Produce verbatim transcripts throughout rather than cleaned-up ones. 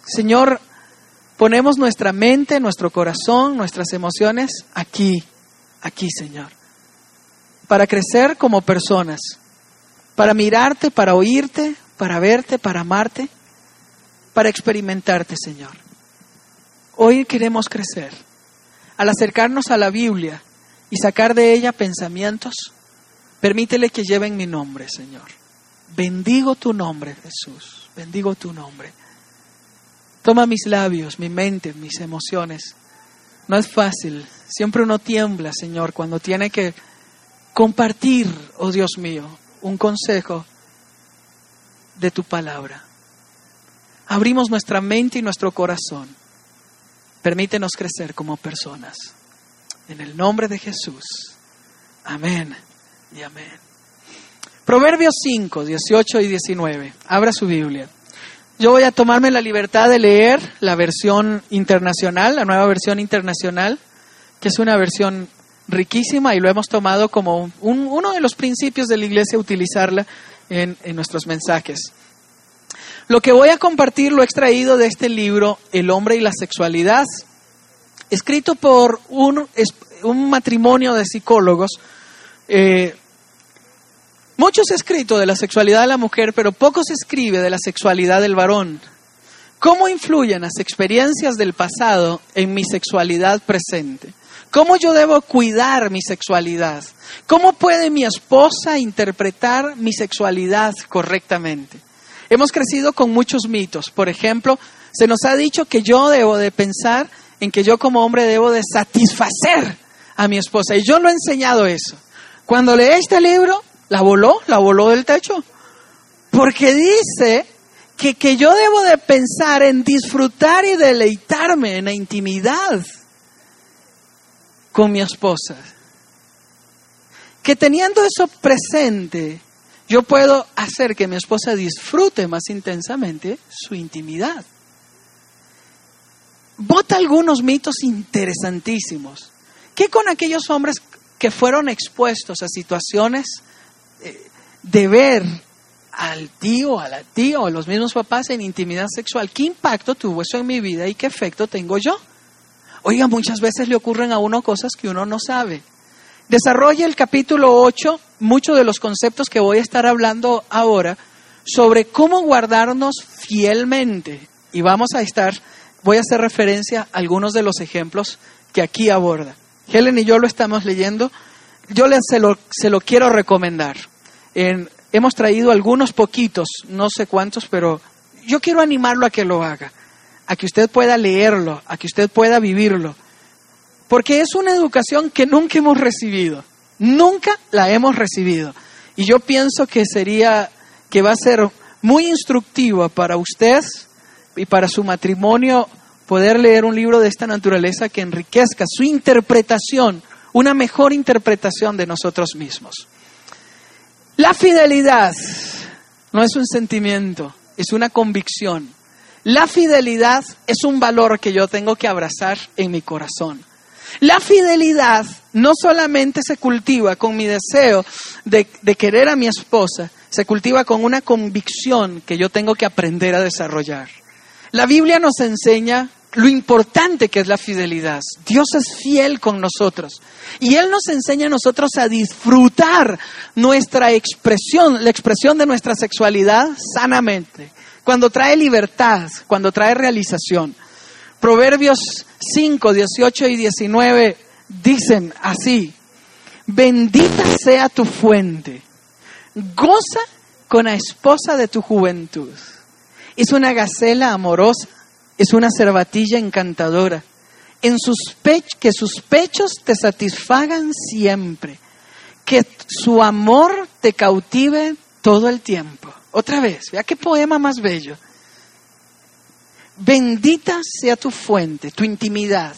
Señor, ponemos nuestra mente, nuestro corazón, nuestras emociones aquí, aquí, Señor, para crecer como personas, para mirarte, para oírte, para verte, para amarte, para experimentarte, Señor. Hoy queremos crecer. Al acercarnos a la Biblia y sacar de ella pensamientos, permítele que lleven mi nombre, Señor. Bendigo tu nombre, Jesús. Bendigo tu nombre. Toma mis labios, mi mente, mis emociones. No es fácil. Siempre uno tiembla, Señor, cuando tiene que compartir, oh Dios mío, un consejo de tu palabra. Abrimos nuestra mente y nuestro corazón. Permítenos crecer como personas. En el nombre de Jesús. Amén y amén. Proverbios cinco, dieciocho y diecinueve. Abra su Biblia. Yo voy a tomarme la libertad de leer la versión internacional, la nueva versión internacional, que es una versión riquísima y lo hemos tomado como un, uno de los principios de la iglesia, utilizarla en, en nuestros mensajes. Lo que voy a compartir lo he extraído de este libro, El hombre y la sexualidad, escrito por un, un matrimonio de psicólogos. Eh, mucho se ha escrito de la sexualidad de la mujer, pero poco se escribe de la sexualidad del varón. ¿Cómo influyen las experiencias del pasado en mi sexualidad presente? ¿Cómo yo debo cuidar mi sexualidad? ¿Cómo puede mi esposa interpretar mi sexualidad correctamente? Hemos crecido con muchos mitos. Por ejemplo, se nos ha dicho que yo debo de pensar en que yo como hombre debo de satisfacer a mi esposa. Y yo no he enseñado eso. Cuando leí este libro, la voló, la voló del techo. Porque dice que, que yo debo de pensar en disfrutar y deleitarme en la intimidad con mi esposa. Que teniendo eso presente, yo puedo hacer que mi esposa disfrute más intensamente su intimidad. Bota algunos mitos interesantísimos. ¿Qué con aquellos hombres que fueron expuestos a situaciones de ver al tío, a la tía o a los mismos papás en intimidad sexual? ¿Qué impacto tuvo eso en mi vida y qué efecto tengo yo? Oiga, muchas veces le ocurren a uno cosas que uno no sabe. Desarrolla el capítulo ocho, muchos de los conceptos que voy a estar hablando ahora, sobre cómo guardarnos fielmente. Y vamos a estar, voy a hacer referencia a algunos de los ejemplos que aquí aborda. Helen y yo lo estamos leyendo. Yo les se lo, se lo quiero recomendar. En, hemos traído algunos poquitos, no sé cuántos, pero yo quiero animarlo a que lo haga, a que usted pueda leerlo, a que usted pueda vivirlo. Porque es una educación que nunca hemos recibido. Nunca la hemos recibido. Y yo pienso que sería, que va a ser muy instructivo para usted y para su matrimonio poder leer un libro de esta naturaleza que enriquezca su interpretación, una mejor interpretación de nosotros mismos. La fidelidad no es un sentimiento, es una convicción. La fidelidad es un valor que yo tengo que abrazar en mi corazón. La fidelidad no solamente se cultiva con mi deseo de, de querer a mi esposa, se cultiva con una convicción que yo tengo que aprender a desarrollar. La Biblia nos enseña lo importante que es la fidelidad. Dios es fiel con nosotros y Él nos enseña a nosotros a disfrutar nuestra expresión, la expresión de nuestra sexualidad sanamente, cuando trae libertad, cuando trae realización. Proverbios cinco, dieciocho y diecinueve dicen así: bendita sea tu fuente, goza con la esposa de tu juventud. Es una gacela amorosa, es una cervatilla encantadora. En sus pech- que sus pechos te satisfagan siempre, que su amor te cautive todo el tiempo. Otra vez, vea qué poema más bello. Bendita sea tu fuente, tu intimidad.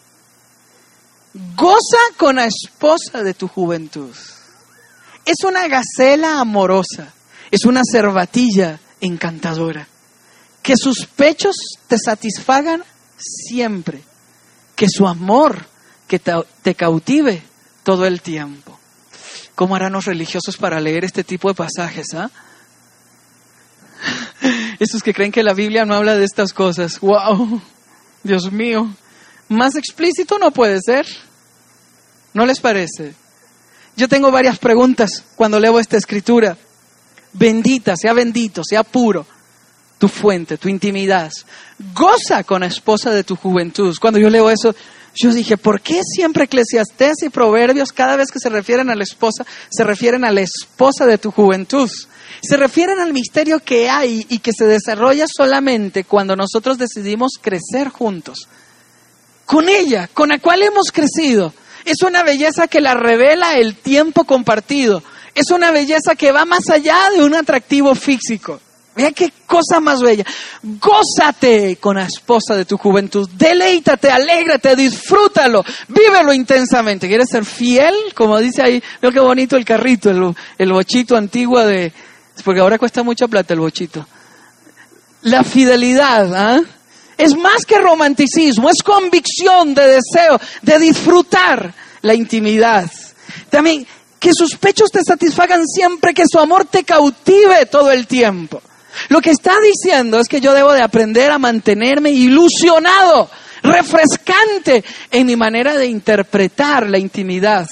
Goza con la esposa de tu juventud. Es una gacela amorosa, es una cervatilla encantadora. Que sus pechos te satisfagan siempre, que su amor que te, te cautive todo el tiempo. ¿Cómo harán los religiosos para leer este tipo de pasajes? ¿Ah? Esos que creen que la Biblia no habla de estas cosas. ¡Wow! Dios mío. Más explícito no puede ser. ¿No les parece? Yo tengo varias preguntas cuando leo esta escritura. Bendita, sea bendito, sea puro tu fuente, tu intimidad. Goza con la esposa de tu juventud. Cuando yo leo eso, yo dije, ¿por qué siempre Eclesiastés y Proverbios, cada vez que se refieren a la esposa, se refieren a la esposa de tu juventud? Se refieren al misterio que hay y que se desarrolla solamente cuando nosotros decidimos crecer juntos. Con ella, con la cual hemos crecido. Es una belleza que la revela el tiempo compartido. Es una belleza que va más allá de un atractivo físico. Vea qué cosa más bella. Gózate con la esposa de tu juventud. Deleítate, alégrate, disfrútalo. Vívelo intensamente. ¿Quieres ser fiel? Como dice ahí, veo qué bonito el carrito, el, el bochito antiguo de... Porque ahora cuesta mucha plata el bochito. La fidelidad, ¿eh? Es más que romanticismo, es convicción de deseo, de disfrutar la intimidad. También que sus pechos te satisfagan siempre, que su amor te cautive todo el tiempo. Lo que está diciendo es que yo debo de aprender a mantenerme ilusionado, refrescante en mi manera de interpretar la intimidad.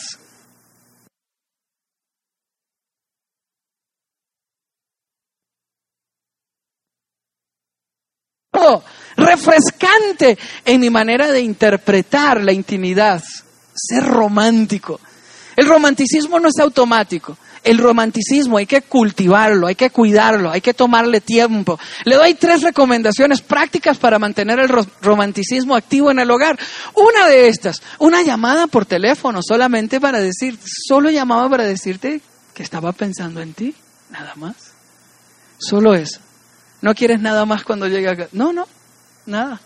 Refrescante en mi manera de interpretar la intimidad. Ser romántico. El romanticismo no es automático. El romanticismo hay que cultivarlo, hay que cuidarlo, hay que tomarle tiempo. Le doy tres recomendaciones prácticas para mantener el ro- romanticismo activo en el hogar. Una de estas, una llamada por teléfono solamente para decir, solo llamaba para decirte que estaba pensando en ti, nada más. Solo eso. ¿No quieres nada más cuando llega acá? No, no, nada.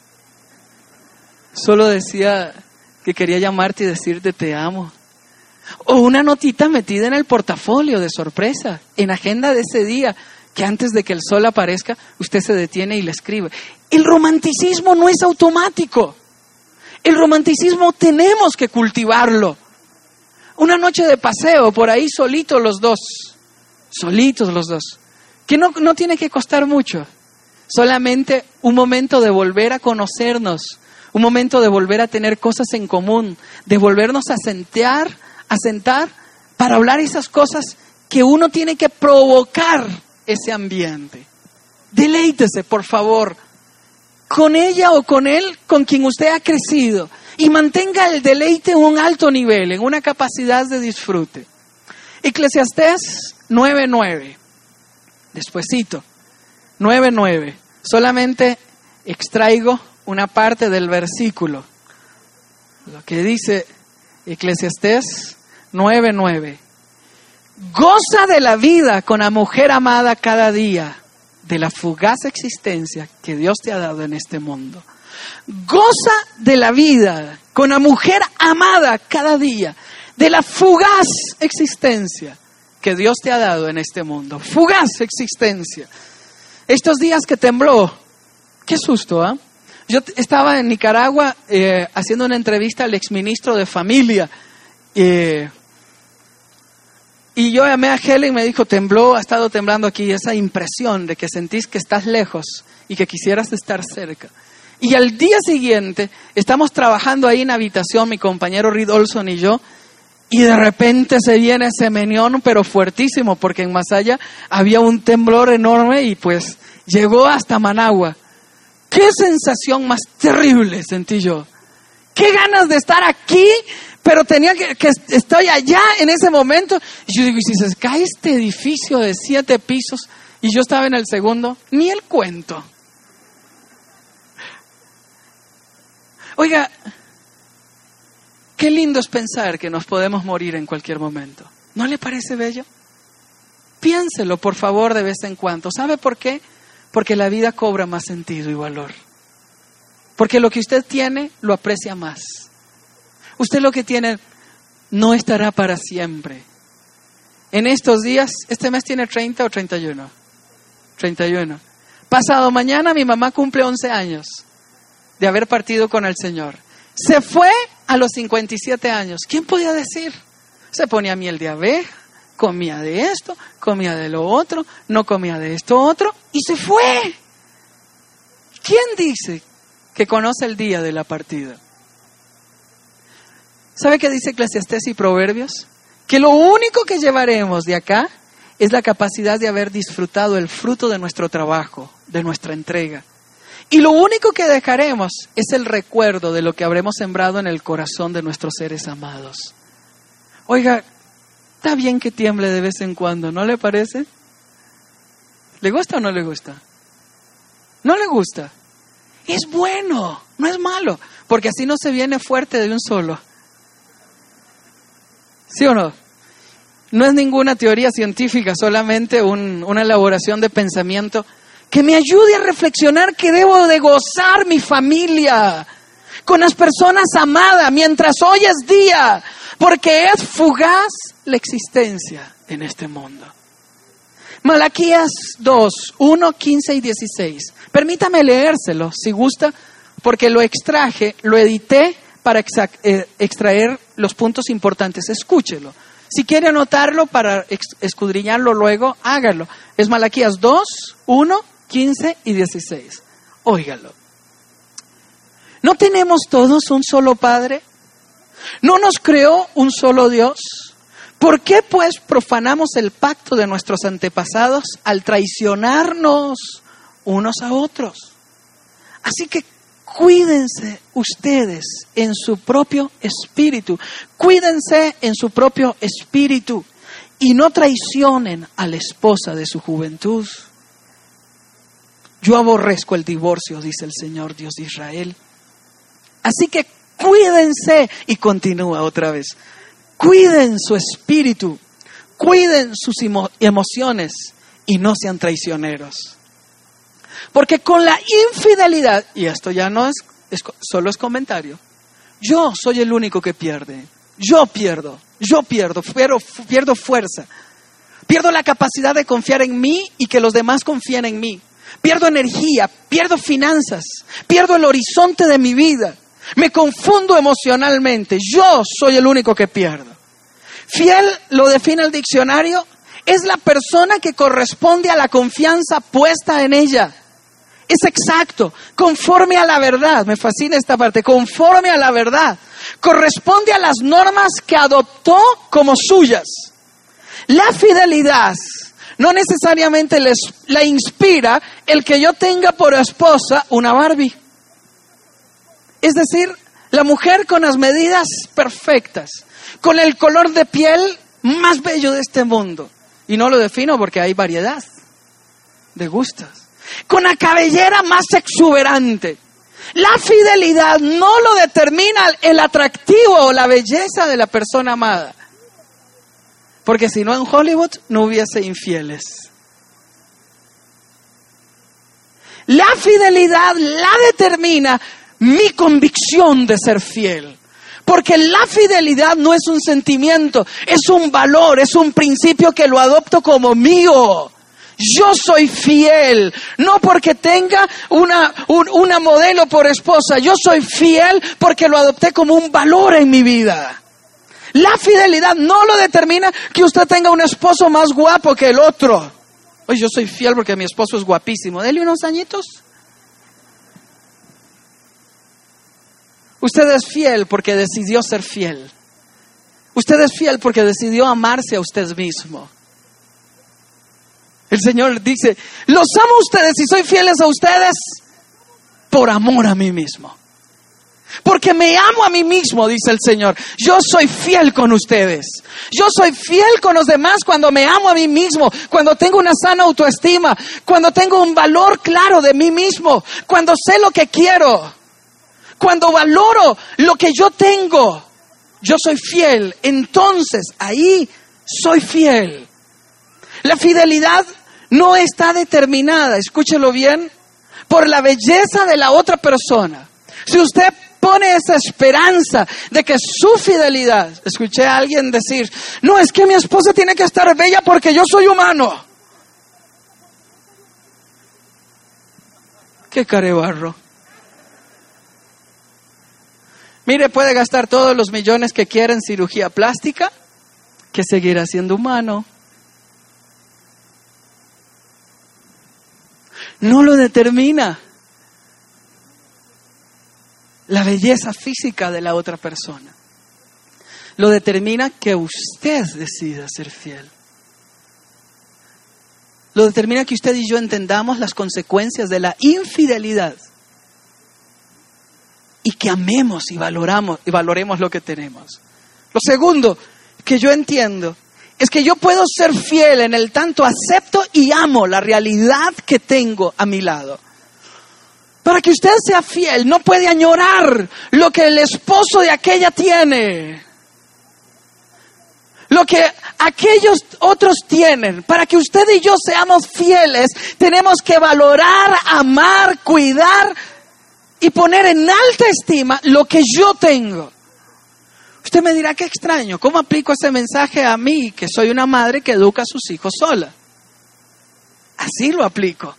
Solo decía que quería llamarte y decirte te amo. O una notita metida en el portafolio de sorpresa, en agenda de ese día, que antes de que el sol aparezca, usted se detiene y le escribe. El romanticismo no es automático. El romanticismo tenemos que cultivarlo. Una noche de paseo, por ahí solitos los dos. Solitos los dos. Que no, no tiene que costar mucho. Solamente un momento de volver a conocernos. Un momento de volver a tener cosas en común. De volvernos a sentar, a sentar para hablar esas cosas que uno tiene que provocar ese ambiente. Deleítese, por favor, con ella o con él, con quien usted ha crecido. Y mantenga el deleite en un alto nivel, en una capacidad de disfrute. Eclesiastés nueve nueve. Despuesito. nueve nueve. Solamente extraigo una parte del versículo. Lo que dice Eclesiastés nueve nueve. Goza de la vida con la mujer amada cada día, de la fugaz existencia que Dios te ha dado en este mundo. Goza de la vida con la mujer amada cada día, de la fugaz existencia que Dios te ha dado en este mundo. Fugaz existencia. Estos días que tembló, qué susto, ¿ah? ¿eh? Yo estaba en Nicaragua eh, haciendo una entrevista al exministro de Familia. Eh, y yo llamé a Helen y me dijo, tembló, ha estado temblando aquí. Esa impresión de que sentís que estás lejos y que quisieras estar cerca. Y al día siguiente, estamos trabajando ahí en habitación, mi compañero Reed Olson y yo, y de repente se viene ese menión, pero fuertísimo, porque en Masaya había un temblor enorme y pues llegó hasta Managua. ¡Qué sensación más terrible sentí yo! ¡Qué ganas de estar aquí! Pero tenía que, que estoy allá en ese momento. Y yo digo, ¿y si se cae este edificio de siete pisos? Y yo estaba en el segundo, ni el cuento. Oiga, qué lindo es pensar que nos podemos morir en cualquier momento. ¿No le parece bello? Piénselo, por favor, de vez en cuando. ¿Sabe por qué? Porque la vida cobra más sentido y valor. Porque lo que usted tiene, lo aprecia más. Usted lo que tiene no estará para siempre. En estos días, este mes tiene treinta o treinta y uno. treinta y uno. Pasado mañana mi mamá cumple once años de haber partido con el Señor. Se fue a los cincuenta y siete años. ¿Quién podía decir? Se ponía miel de abeja, comía de esto, comía de lo otro, no comía de esto otro y se fue. ¿Quién dice que conoce el día de la partida? ¿Sabe qué dice Eclesiastés y Proverbios? Que lo único que llevaremos de acá es la capacidad de haber disfrutado el fruto de nuestro trabajo, de nuestra entrega. Y lo único que dejaremos es el recuerdo de lo que habremos sembrado en el corazón de nuestros seres amados. Oiga, está bien que tiemble de vez en cuando, ¿no le parece? ¿Le gusta o no le gusta? ¿No le gusta? Es bueno, no es malo, porque así no se viene fuerte de un solo. ¿Sí o no? No es ninguna teoría científica, solamente un, una elaboración de pensamiento que me ayude a reflexionar que debo de gozar mi familia con las personas amadas mientras hoy es día, porque es fugaz la existencia en este mundo. Malaquías dos, uno, quince y dieciséis. Permítame leérselo si gusta, porque lo extraje, lo edité para exa- eh, extraer los puntos importantes. Escúchelo. Si quiere anotarlo para ex- escudriñarlo luego, hágalo. Es Malaquías dos, uno, quince y dieciséis. Óigalo. ¿No tenemos todos un solo Padre? ¿No nos creó un solo Dios? ¿Por qué pues profanamos el pacto de nuestros antepasados al traicionarnos unos a otros? Así que cuídense ustedes en su propio espíritu. Cuídense en su propio espíritu y no traicionen a la esposa de su juventud. Yo aborrezco el divorcio, dice el Señor Dios de Israel. Así que cuídense, y continúa otra vez. Cuiden su espíritu, cuiden sus emo- emociones y no sean traicioneros. Porque con la infidelidad, y esto ya no es, es solo es comentario, yo soy el único que pierde. Yo pierdo, yo pierdo, pierdo, pierdo fuerza. Pierdo la capacidad de confiar en mí y que los demás confíen en mí. Pierdo energía, pierdo finanzas, pierdo el horizonte de mi vida. Me confundo emocionalmente. Yo soy el único que pierdo. Fiel, lo define el diccionario, es la persona que corresponde a la confianza puesta en ella. Es exacto, conforme a la verdad. Me fascina esta parte, conforme a la verdad. Corresponde a las normas que adoptó como suyas. La fidelidad no necesariamente les, la inspira el que yo tenga por esposa una Barbie. Es decir, la mujer con las medidas perfectas, con el color de piel más bello de este mundo. Y no lo defino porque hay variedad de gustos. Con la cabellera más exuberante. La fidelidad no lo determina el atractivo o la belleza de la persona amada. Porque si no, en Hollywood no hubiese infieles. La fidelidad la determina mi convicción de ser fiel. Porque la fidelidad no es un sentimiento, es un valor, es un principio que lo adopto como mío. Yo soy fiel, no porque tenga una, un, una modelo por esposa. Yo soy fiel porque lo adopté como un valor en mi vida. La fidelidad no lo determina que usted tenga un esposo más guapo que el otro. Oye, yo soy fiel porque mi esposo es guapísimo. Dele unos añitos. Usted es fiel porque decidió ser fiel. Usted es fiel porque decidió amarse a usted mismo. El Señor dice, los amo a ustedes y soy fieles a ustedes por amor a mí mismo. Porque me amo a mí mismo, dice el Señor. Yo soy fiel con ustedes. Yo soy fiel con los demás cuando me amo a mí mismo, cuando tengo una sana autoestima, cuando tengo un valor claro de mí mismo, cuando sé lo que quiero, cuando valoro lo que yo tengo. Yo soy fiel. Entonces, ahí soy fiel. La fidelidad no está determinada, escúchelo bien, por la belleza de la otra persona. Si usted pone esa esperanza de que su fidelidad, escuché a alguien decir, no, es que mi esposa tiene que estar bella porque yo soy humano. Qué carebarro. Mire, puede gastar todos los millones que quiera en cirugía plástica, que seguirá siendo humano. No lo determina la belleza física de la otra persona. Lo determina que usted decida ser fiel. Lo determina que usted y yo entendamos las consecuencias de la infidelidad y que amemos y valoramos y valoremos lo que tenemos. Lo segundo que yo entiendo es que yo puedo ser fiel en el tanto acepto y amo la realidad que tengo a mi lado. Para que usted sea fiel, no puede añorar lo que el esposo de aquella tiene, lo que aquellos otros tienen. Para que usted y yo seamos fieles, tenemos que valorar, amar, cuidar y poner en alta estima lo que yo tengo. Usted me dirá, qué extraño, ¿cómo aplico ese mensaje a mí, que soy una madre que educa a sus hijos sola? Así lo aplico.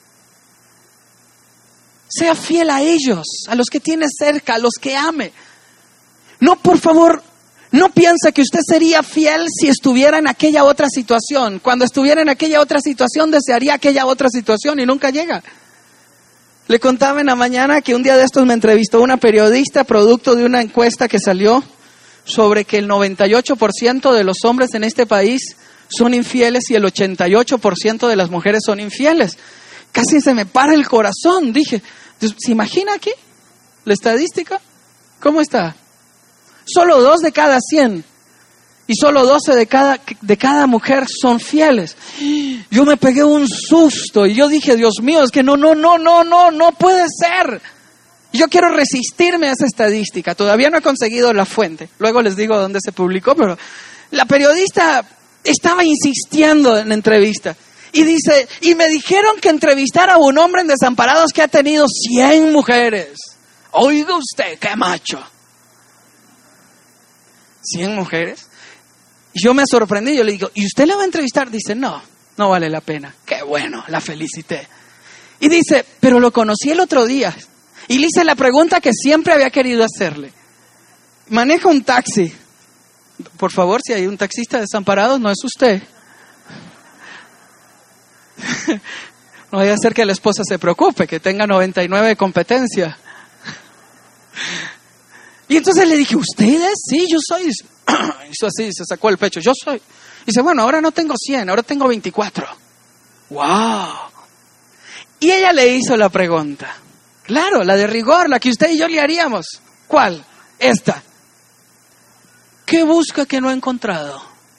Sea fiel a ellos, a los que tiene cerca, a los que ame. No, por favor, no piense que usted sería fiel si estuviera en aquella otra situación. Cuando estuviera en aquella otra situación, desearía aquella otra situación y nunca llega. Le contaba en la mañana que un día de estos me entrevistó una periodista, producto de una encuesta que salió sobre que el noventa y ocho por ciento de los hombres en este país son infieles y el ochenta y ocho por ciento de las mujeres son infieles. Casi se me para el corazón. Dije, ¿se imagina aquí la estadística? ¿Cómo está? Solo dos de cada cien y solo doce de cada, de cada mujer son fieles. Yo me pegué un susto y yo dije, Dios mío, es que no, no, no, no, no, no puede ser. Yo quiero resistirme a esa estadística. Todavía no he conseguido la fuente. Luego les digo dónde se publicó, pero la periodista estaba insistiendo en la entrevista. Y dice, y me dijeron que entrevistara a un hombre en Desamparados que ha tenido cien mujeres. Oiga usted, qué macho. ¿cien mujeres? Y yo me sorprendí, yo le digo, ¿y usted la va a entrevistar? Dice, no, no vale la pena. Qué bueno, la felicité. Y dice, pero lo conocí el otro día. Y le hice la pregunta que siempre había querido hacerle. Maneja un taxi. Por favor, si hay un taxista de Desamparados, no es usted. No vaya a ser que la esposa se preocupe, que tenga noventa y nueve de competencia. Y entonces le dije, ¿ustedes? Sí, yo soy. Hizo así, se sacó el pecho, yo soy. Dice, bueno, ahora no tengo cien, ahora tengo veinticuatro. ¡Wow! Y ella le hizo la pregunta. Claro, la de rigor, la que usted y yo le haríamos. ¿Cuál? Esta. ¿Qué busca que no ha encontrado?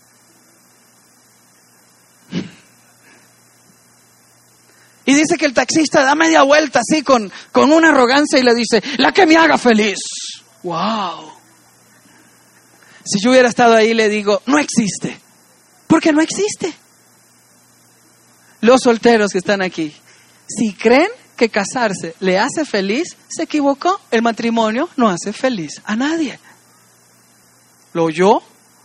Y dice que el taxista da media vuelta así con, con una arrogancia y le dice, la que me haga feliz. ¡Wow! Si yo hubiera estado ahí, le digo, no existe. Porque no existe. Los solteros que están aquí, si creen que casarse le hace feliz, se equivocó. El matrimonio no hace feliz a nadie. ¿Lo oyó?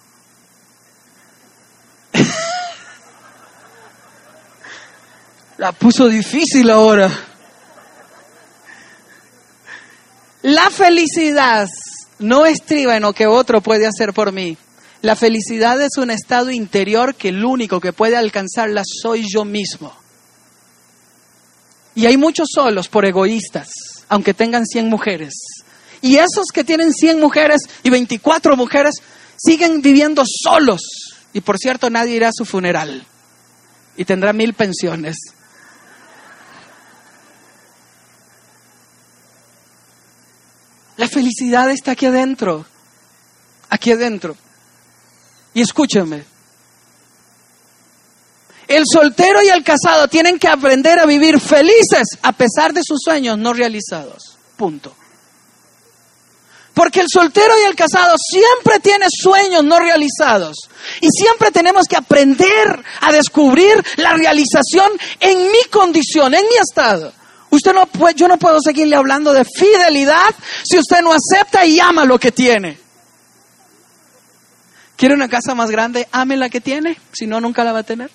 La puso difícil ahora. La felicidad no estriba en lo que otro puede hacer por mí. La felicidad es un estado interior que el único que puede alcanzarla soy yo mismo. Y hay muchos solos por egoístas, aunque tengan cien mujeres. Y esos que tienen cien mujeres y veinticuatro mujeres siguen viviendo solos. Y por cierto, nadie irá a su funeral. Y tendrá mil pensiones. La felicidad está aquí adentro. Aquí adentro. Y escúchenme. El soltero y el casado tienen que aprender a vivir felices a pesar de sus sueños no realizados. Punto. Porque el soltero y el casado siempre tienen sueños no realizados. Y siempre tenemos que aprender a descubrir la realización en mi condición, en mi estado. Usted no puede, yo no puedo seguirle hablando de fidelidad si usted no acepta y ama lo que tiene. ¿Quiere una casa más grande? Ame la que tiene, si no, nunca la va a tener.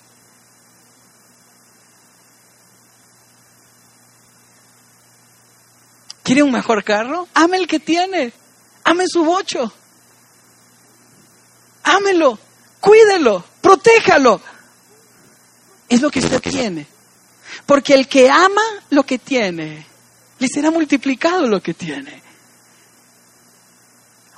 ¿Quiere un mejor carro? Ame el que tiene. Ame su bocho. Ámelo, cuídelo, protéjalo. Es lo que usted tiene. Porque el que ama lo que tiene, le será multiplicado lo que tiene.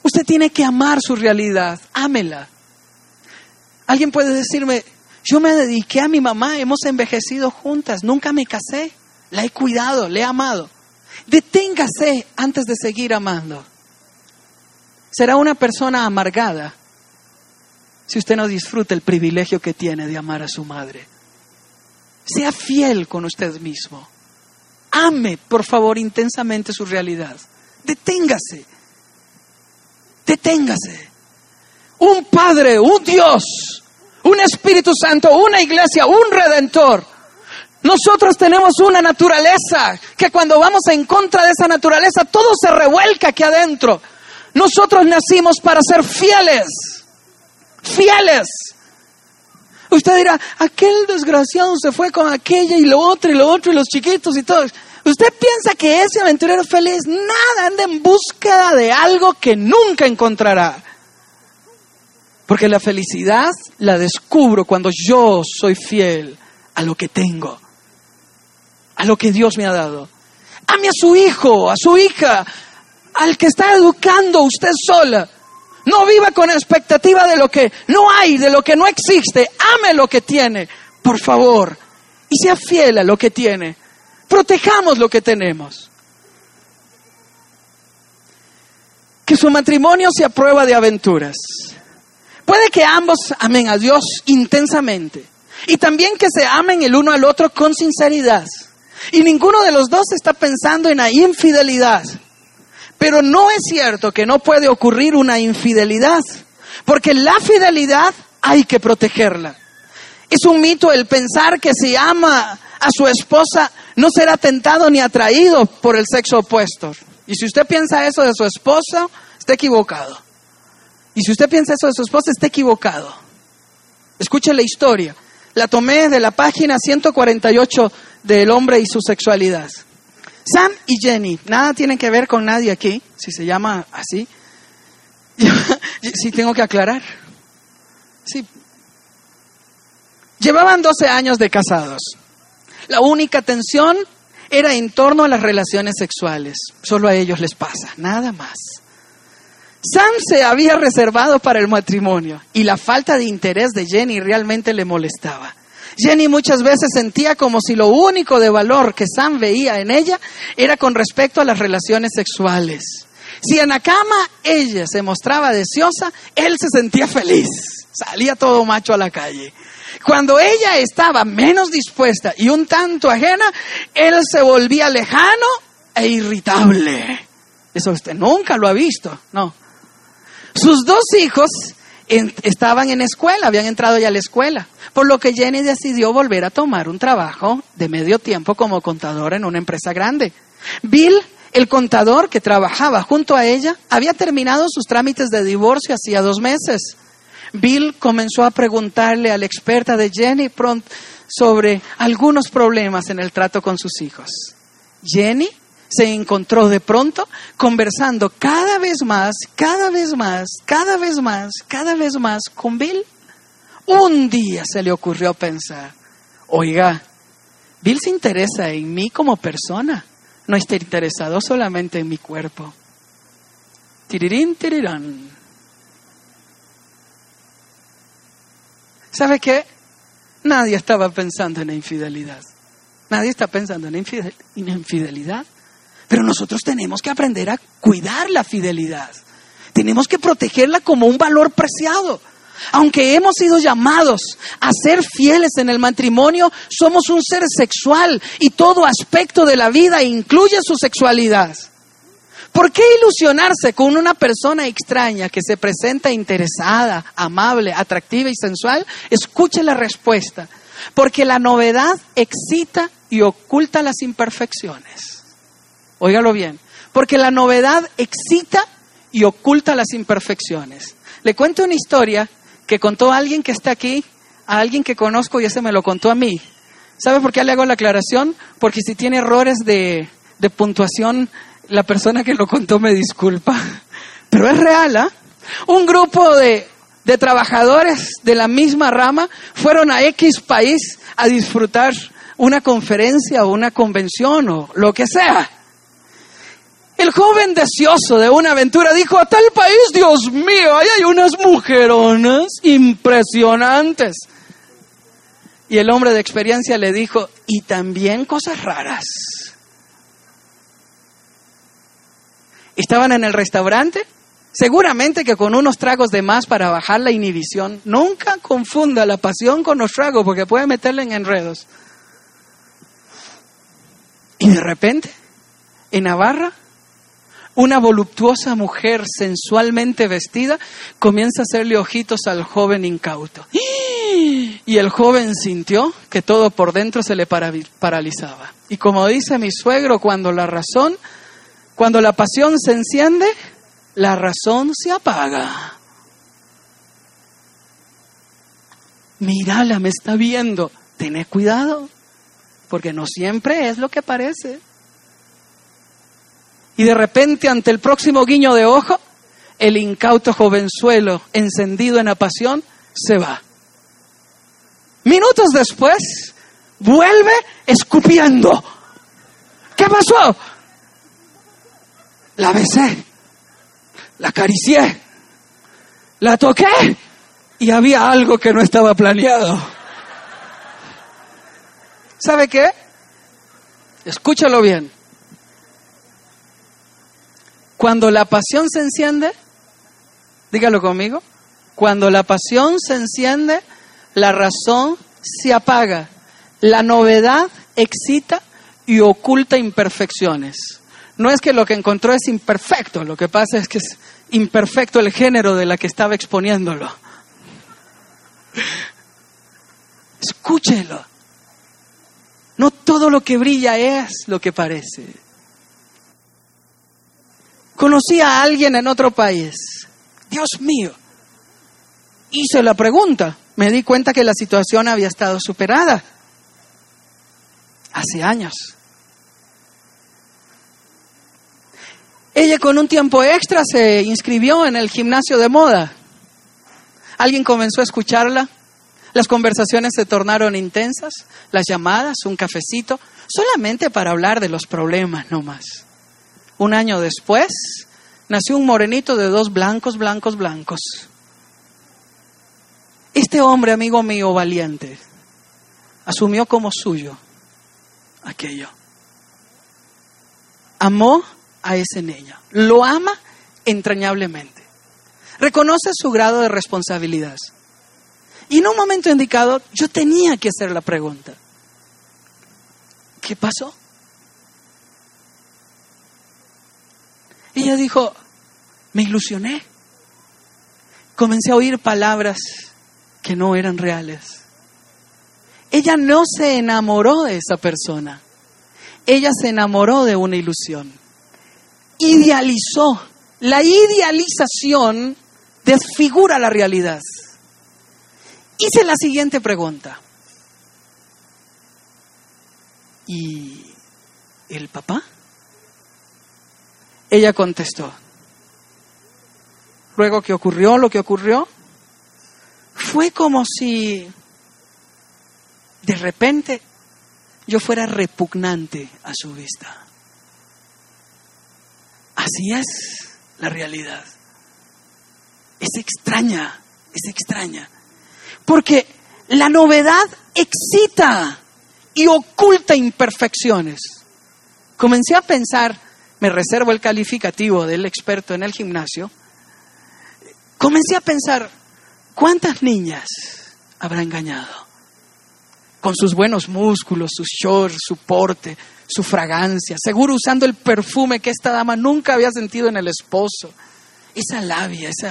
Usted tiene que amar su realidad, ámela. Alguien puede decirme, yo me dediqué a mi mamá, hemos envejecido juntas, nunca me casé, la he cuidado, la he amado. Deténgase antes de seguir amando. Será una persona amargada si usted no disfruta el privilegio que tiene de amar a su madre. Sea fiel con usted mismo. Ame, por favor, intensamente su realidad. Deténgase. Deténgase. Un Padre, un Dios, un Espíritu Santo, una iglesia, un Redentor. Nosotros tenemos una naturaleza que cuando vamos en contra de esa naturaleza, todo se revuelca aquí adentro. Nosotros nacimos para ser fieles. Fieles. Usted dirá, aquel desgraciado se fue con aquella y lo otro y lo otro y los chiquitos y todo. Usted piensa que ese aventurero feliz, nada, anda en búsqueda de algo que nunca encontrará. Porque la felicidad la descubro cuando yo soy fiel a lo que tengo, a lo que Dios me ha dado. Ame a su hijo, a su hija, al que está educando usted sola. No viva con expectativa de lo que no hay, de lo que no existe. Ame lo que tiene, por favor. Y sea fiel a lo que tiene. Protejamos lo que tenemos. Que su matrimonio sea prueba de aventuras. Puede que ambos amen a Dios intensamente. Y también que se amen el uno al otro con sinceridad. Y ninguno de los dos está pensando en la infidelidad. Pero no es cierto que no puede ocurrir una infidelidad, porque la fidelidad hay que protegerla. Es un mito el pensar que si ama a su esposa no será tentado ni atraído por el sexo opuesto. Y si usted piensa eso de su esposa, está equivocado. Y si usted piensa eso de su esposa, está equivocado. Escuche la historia. La tomé de la página ciento cuarenta y ocho de El hombre y su sexualidad. Sam y Jenny, nada tienen que ver con nadie aquí, si se llama así. Sí, tengo que aclarar. Sí. Llevaban doce años de casados. La única tensión era en torno a las relaciones sexuales. Solo a ellos les pasa, nada más. Sam se había reservado para el matrimonio y la falta de interés de Jenny realmente le molestaba. Jenny muchas veces sentía como si lo único de valor que Sam veía en ella era con respecto a las relaciones sexuales. Si en la cama ella se mostraba deseosa, él se sentía feliz. Salía todo macho a la calle. Cuando ella estaba menos dispuesta y un tanto ajena, él se volvía lejano e irritable. Eso usted nunca lo ha visto, ¿no? Sus dos hijos en, estaban en escuela, habían entrado ya a la escuela, por lo que Jenny decidió volver a tomar un trabajo de medio tiempo como contadora en una empresa grande. Bill, el contador que trabajaba junto a ella, había terminado sus trámites de divorcio hacía dos meses. Bill comenzó a preguntarle a la experta de Jenny pronto sobre algunos problemas en el trato con sus hijos. Jenny se encontró de pronto conversando cada vez más, cada vez más, cada vez más, cada vez más con Bill. Un día se le ocurrió pensar, oiga, Bill se interesa en mí como persona, no está interesado solamente en mi cuerpo. Tirirín, tirirán. ¿Sabe qué? Nadie estaba pensando en la infidelidad. Nadie está pensando en la infidel- en infidelidad. Pero nosotros tenemos que aprender a cuidar la fidelidad. Tenemos que protegerla como un valor preciado. Aunque hemos sido llamados a ser fieles en el matrimonio, somos un ser sexual y todo aspecto de la vida incluye su sexualidad. ¿Por qué ilusionarse con una persona extraña que se presenta interesada, amable, atractiva y sensual? Escuche la respuesta. Porque la novedad excita y oculta las imperfecciones. Óigalo bien. Porque la novedad excita y oculta las imperfecciones. Le cuento una historia que contó alguien que está aquí, a alguien que conozco y ese me lo contó a mí. ¿Sabe por qué le hago la aclaración? Porque si tiene errores de, de puntuación, la persona que lo contó me disculpa. Pero es real, ¿ah? ¿eh? Un grupo de, de trabajadores de la misma rama fueron a X país a disfrutar una conferencia o una convención o lo que sea. El joven deseoso de una aventura dijo: a tal país, Dios mío, ahí hay unas mujeronas impresionantes. Y el hombre de experiencia le dijo: y también cosas raras. Estaban en el restaurante, seguramente que con unos tragos de más para bajar la inhibición. Nunca confunda la pasión con los tragos, porque puede meterle en enredos. Y de repente, en Navarra, una voluptuosa mujer sensualmente vestida comienza a hacerle ojitos al joven incauto. Y el joven sintió que todo por dentro se le paralizaba. Y como dice mi suegro, cuando la razón, cuando la pasión se enciende, la razón se apaga. Mírala, me está viendo. Tené cuidado, porque no siempre es lo que parece. Y de repente, ante el próximo guiño de ojo, el incauto jovenzuelo, encendido en la pasión, se va. Minutos después, vuelve escupiendo. ¿Qué pasó? La besé, la acaricié, la toqué y había algo que no estaba planeado. ¿Sabe qué? Escúchalo bien. Cuando la pasión se enciende, dígalo conmigo, cuando la pasión se enciende, la razón se apaga, la novedad excita y oculta imperfecciones. No es que lo que encontró es imperfecto, lo que pasa es que es imperfecto el género de la que estaba exponiéndolo. Escúchelo. No todo lo que brilla es lo que parece. Conocí a alguien en otro país. Dios mío. Hice la pregunta. Me di cuenta que la situación había estado superada. Hace años. Ella con un tiempo extra se inscribió en el gimnasio de moda. Alguien comenzó a escucharla. Las conversaciones se tornaron intensas. Las llamadas, un cafecito, solamente para hablar de los problemas, no más. Un año después, nació un morenito de dos blancos, blancos, blancos. Este hombre, amigo mío, valiente, asumió como suyo aquello. Amó a ese niño. Lo ama entrañablemente. Reconoce su grado de responsabilidad. Y en un momento indicado, yo tenía que hacer la pregunta: ¿qué pasó? Ella dijo: me ilusioné. Comencé a oír palabras que no eran reales. Ella no se enamoró de esa persona. Ella se enamoró de una ilusión. Idealizó. La idealización desfigura la realidad. Hice la siguiente pregunta: ¿y el papá? Ella contestó. Luego que ocurrió lo que ocurrió, fue como si de repente yo fuera repugnante a su vista. Así es la realidad. Es extraña, es extraña. Porque la novedad excita y oculta imperfecciones. Comencé a pensar, me reservo el calificativo del experto en el gimnasio, comencé a pensar, ¿cuántas niñas habrá engañado? Con sus buenos músculos, sus shorts, su porte, su fragancia, seguro usando el perfume que esta dama nunca había sentido en el esposo. Esa labia, esa...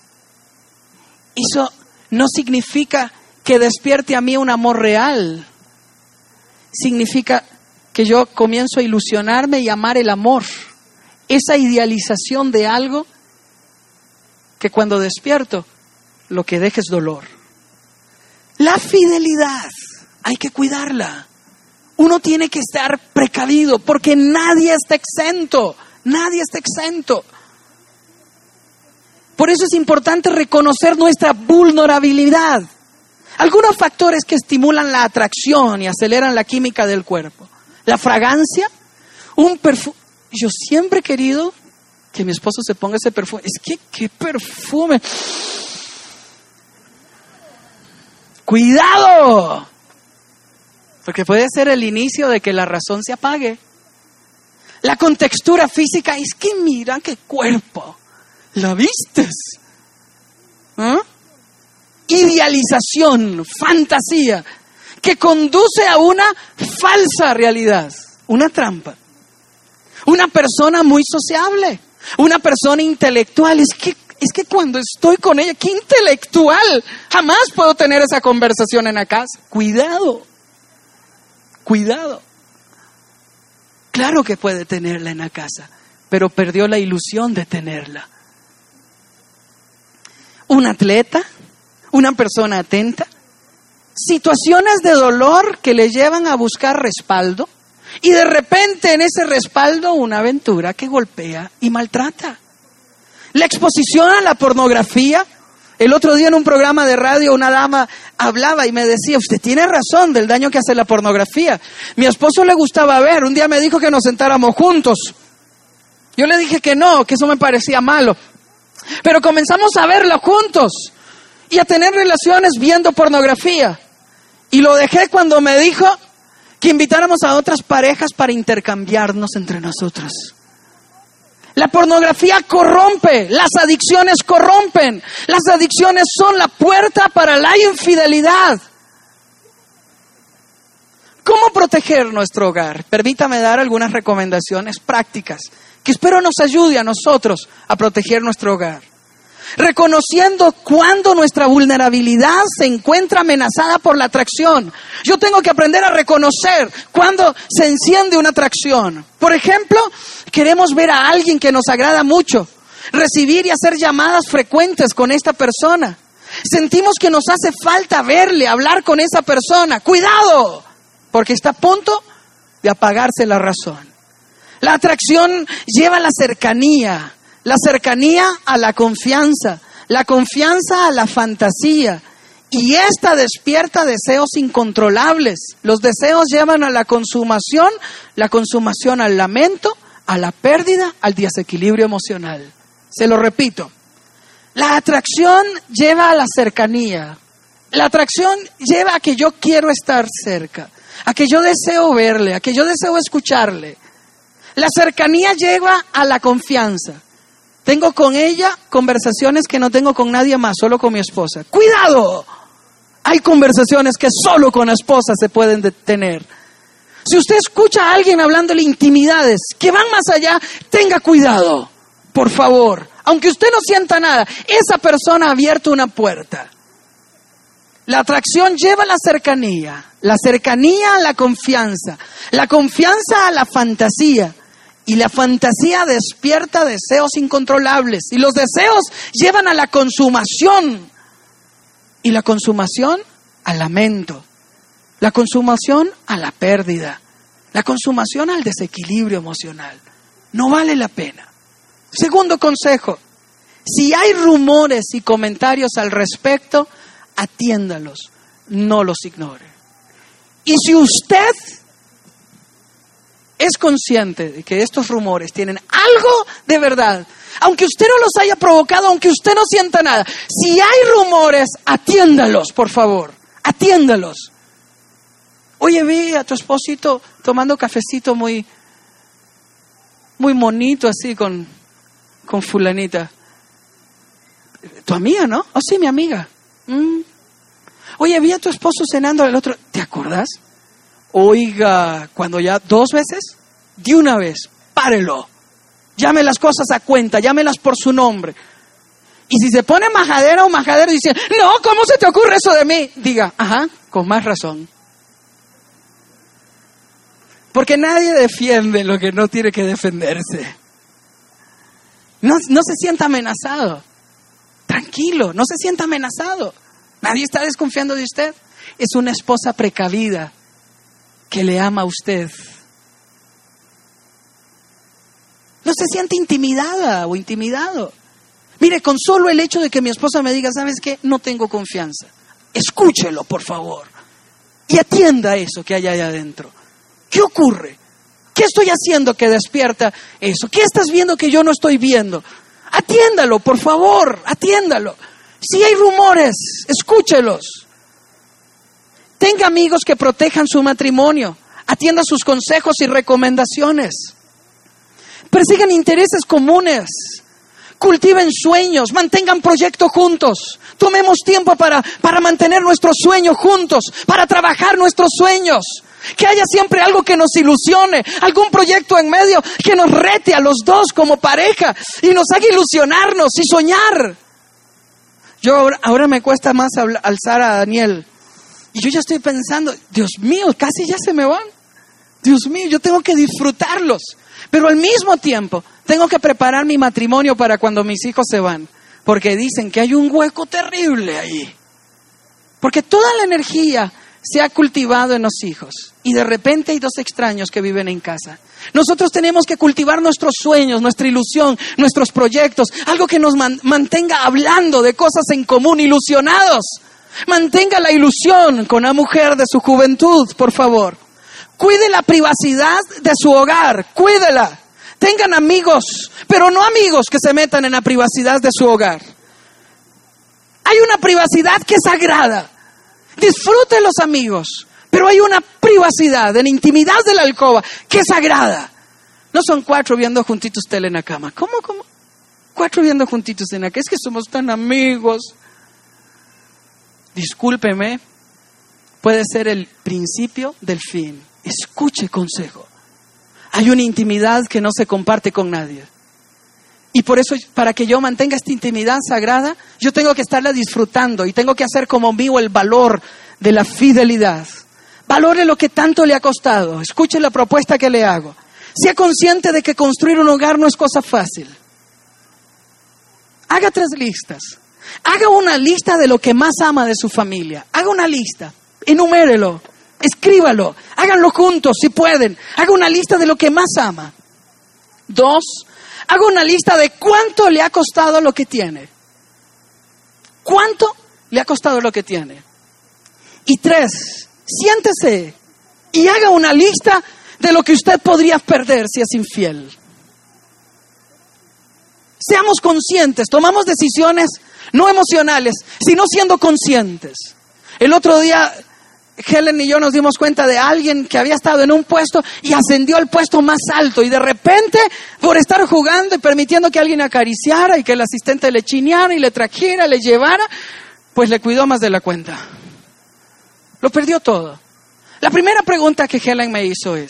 Eso no significa que despierte a mí un amor real. Significa que yo comienzo a ilusionarme y amar el amor. Esa idealización de algo que cuando despierto, lo que deja es dolor. La fidelidad, hay que cuidarla. Uno tiene que estar precavido porque nadie está exento. Nadie está exento. Por eso es importante reconocer nuestra vulnerabilidad. Algunos factores que estimulan la atracción y aceleran la química del cuerpo. La fragancia, un perfume. yo siempre he querido que mi esposo se ponga ese perfume. Es que, ¿qué perfume? ¡Cuidado! Porque puede ser el inicio de que la razón se apague. La contextura física, es que mira qué cuerpo. ¿La vistes? ¿Ah? Idealización, fantasía, que conduce a una falsa realidad, una trampa. Una persona muy sociable, una persona intelectual. Es que, es que cuando estoy con ella, qué intelectual. Jamás puedo tener esa conversación en la casa. Cuidado, cuidado. Claro que puede tenerla en la casa, pero perdió la ilusión de tenerla. Un atleta, una persona atenta, situaciones de dolor que le llevan a buscar respaldo y de repente en ese respaldo una aventura que golpea y maltrata. La exposición a la pornografía. El otro día en un programa de radio una dama hablaba y me decía, usted tiene razón del daño que hace la pornografía. Mi esposo le gustaba ver, un día me dijo que nos sentáramos juntos. Yo le dije que no, que eso me parecía malo. Pero comenzamos a verlo juntos y a tener relaciones viendo pornografía. Y lo dejé cuando me dijo que invitáramos a otras parejas para intercambiarnos entre nosotros. La pornografía corrompe, las adicciones corrompen. Las adicciones son la puerta para la infidelidad. ¿Cómo proteger nuestro hogar? Permítame dar algunas recomendaciones prácticas que espero nos ayude a nosotros a proteger nuestro hogar. Reconociendo cuándo nuestra vulnerabilidad se encuentra amenazada por la atracción. Yo tengo que aprender a reconocer cuándo se enciende una atracción. Por ejemplo, queremos ver a alguien que nos agrada mucho, recibir y hacer llamadas frecuentes con esta persona. Sentimos que nos hace falta verle, hablar con esa persona. ¡Cuidado! Porque está a punto de apagarse la razón. La atracción lleva a la cercanía. La cercanía a la confianza, la confianza a la fantasía, y esta despierta deseos incontrolables. Los deseos llevan a la consumación, la consumación al lamento, a la pérdida, al desequilibrio emocional. Se lo repito, la atracción lleva a la cercanía, la atracción lleva a que yo quiero estar cerca, a que yo deseo verle, a que yo deseo escucharle. La cercanía lleva a la confianza. Tengo con ella conversaciones que no tengo con nadie más, solo con mi esposa. ¡Cuidado! Hay conversaciones que solo con la esposa se pueden tener. Si usted escucha a alguien hablándole intimidades que van más allá, tenga cuidado, por favor. Aunque usted no sienta nada, esa persona ha abierto una puerta. La atracción lleva a la cercanía, la cercanía a la confianza, la confianza a la fantasía. Y la fantasía despierta deseos incontrolables. Y los deseos llevan a la consumación. Y la consumación al lamento. La consumación a la pérdida. La consumación al desequilibrio emocional. No vale la pena. Segundo consejo. Si hay rumores y comentarios al respecto, atiéndalos. No los ignore. Y si usted es consciente de que estos rumores tienen algo de verdad, aunque usted no los haya provocado, aunque usted no sienta nada, si hay rumores, atiéndalos, por favor, atiéndalos. Oye, vi a tu esposito tomando cafecito muy, muy monito así con, con fulanita. Tu amiga, ¿no? Oh, sí, mi amiga. Mm. Oye, vi a tu esposo cenando al otro. ¿Te acuerdas? Oiga, cuando ya dos veces, de una vez, párelo. Llame las cosas a cuenta, llámelas por su nombre. Y si se pone majadera o majadero y dice, no, ¿cómo se te ocurre eso de mí? Diga, ajá, con más razón. Porque nadie defiende lo que no tiene que defenderse. No, no se sienta amenazado. Tranquilo, no se sienta amenazado. Nadie está desconfiando de usted. Es una esposa precavida que le ama a usted. No se siente intimidada o intimidado. Mire, con solo el hecho de que mi esposa me diga, ¿sabes qué? No tengo confianza. Escúchelo, por favor. Y atienda eso que hay allá adentro. ¿Qué ocurre? ¿Qué estoy haciendo que despierta eso? ¿Qué estás viendo que yo no estoy viendo? Atiéndalo, por favor, atiéndalo. Si hay rumores, escúchelos. Tenga amigos que protejan su matrimonio. Atienda sus consejos y recomendaciones. Persigan intereses comunes. Cultiven sueños. Mantengan proyectos juntos. Tomemos tiempo para, para mantener nuestros sueños juntos. Para trabajar nuestros sueños. Que haya siempre algo que nos ilusione. Algún proyecto en medio que nos rete a los dos como pareja. Y nos haga ilusionarnos y soñar. Yo ahora, ahora me cuesta más alzar a Daniel. Y yo ya estoy pensando, Dios mío, casi ya se me van. Dios mío, yo tengo que disfrutarlos. Pero al mismo tiempo, tengo que preparar mi matrimonio para cuando mis hijos se van. Porque dicen que hay un hueco terrible ahí. Porque toda la energía se ha cultivado en los hijos. Y de repente hay dos extraños que viven en casa. Nosotros tenemos que cultivar nuestros sueños, nuestra ilusión, nuestros proyectos. Algo que nos man- mantenga hablando de cosas en común, ilusionados. Mantenga la ilusión con la mujer de su juventud, por favor. Cuide la privacidad de su hogar, cuídela. Tengan amigos, pero no amigos que se metan en la privacidad de su hogar. Hay una privacidad que es sagrada. Disfruten los amigos, pero hay una privacidad en la intimidad de la alcoba que es sagrada. No son cuatro viendo juntitos tele en la cama. ¿Cómo, cómo? Cuatro viendo juntitos en la cama. Es que somos tan amigos. Discúlpeme, puede ser el principio del fin. Escuche consejo. Hay una intimidad que no se comparte con nadie. Y por eso, para que yo mantenga esta intimidad sagrada, yo tengo que estarla disfrutando y tengo que hacer como mío el valor de la fidelidad. Valore lo que tanto le ha costado. Escuche la propuesta que le hago. Sea consciente de que construir un hogar no es cosa fácil. Haga tres listas. Haga una lista de lo que más ama de su familia. Haga una lista. Enumérelo. Escríbalo. Háganlo juntos si pueden. Haga una lista de lo que más ama. Dos, haga una lista de cuánto le ha costado lo que tiene. ¿Cuánto le ha costado lo que tiene? Y tres, siéntese y haga una lista de lo que usted podría perder si es infiel. Seamos conscientes, tomamos decisiones no emocionales, sino siendo conscientes. El otro día Helen y yo nos dimos cuenta de alguien que había estado en un puesto y ascendió al puesto más alto, y de repente, por estar jugando y permitiendo que alguien acariciara y que el asistente le chineara y le trajera, le llevara, pues le cuidó más de la cuenta. Lo perdió todo. La primera pregunta que Helen me hizo es: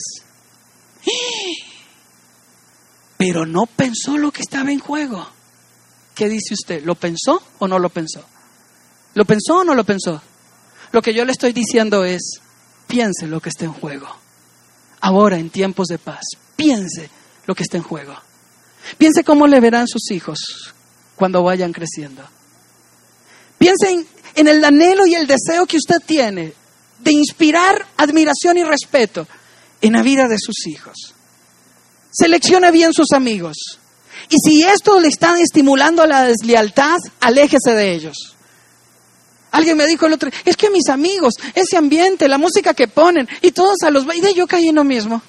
pero no pensó lo que estaba en juego. ¿Qué dice usted? ¿Lo pensó o no lo pensó? ¿Lo pensó o no lo pensó? Lo que yo le estoy diciendo es: piense lo que está en juego. Ahora, en tiempos de paz, piense lo que está en juego. Piense cómo le verán sus hijos cuando vayan creciendo. Piense en, en el anhelo y el deseo que usted tiene de inspirar admiración y respeto en la vida de sus hijos. Seleccione bien sus amigos. Y si esto le está estimulando a la deslealtad, aléjese de ellos. Alguien me dijo el otro, es que mis amigos, ese ambiente, la música que ponen, y todos a los bailes, yo caí en lo mismo.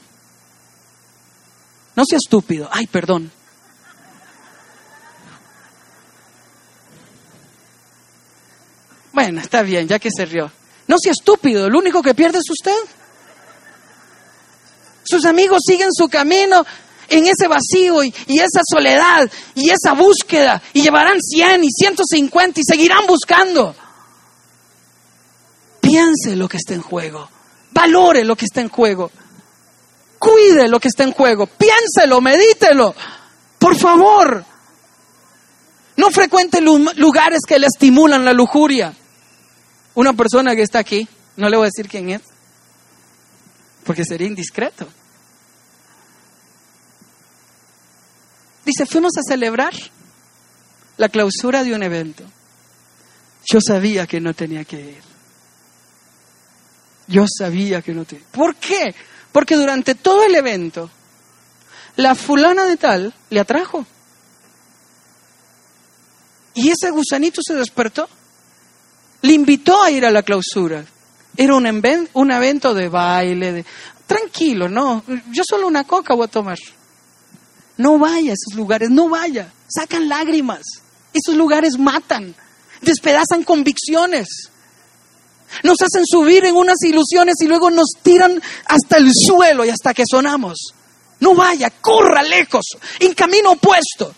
No sea estúpido. Ay, perdón. Bueno, está bien, ya que se rió. No sea estúpido, lo único que pierde es usted. Sus amigos siguen su camino en ese vacío y, y esa soledad y esa búsqueda, y llevarán cien y ciento cincuenta y seguirán buscando. Piense lo que está en juego, valore lo que está en juego, cuide lo que está en juego, piénselo, medítelo, por favor. No frecuente lugares que le estimulan la lujuria. Una persona que está aquí, no le voy a decir quién es, porque sería indiscreto. Dice, fuimos a celebrar la clausura de un evento. Yo sabía que no tenía que ir. Yo sabía que no tenía. ¿Por qué? Porque durante todo el evento, la fulana de tal le atrajo. Y ese gusanito se despertó. Le invitó a ir a la clausura. Era un, event, un evento de baile, de tranquilo, no, yo solo una coca voy a tomar. No vaya a esos lugares, no vaya. Sacan lágrimas. Esos lugares matan, despedazan convicciones. Nos hacen subir en unas ilusiones y luego nos tiran hasta el suelo y hasta que sonamos. No vaya, corra lejos, en camino opuesto.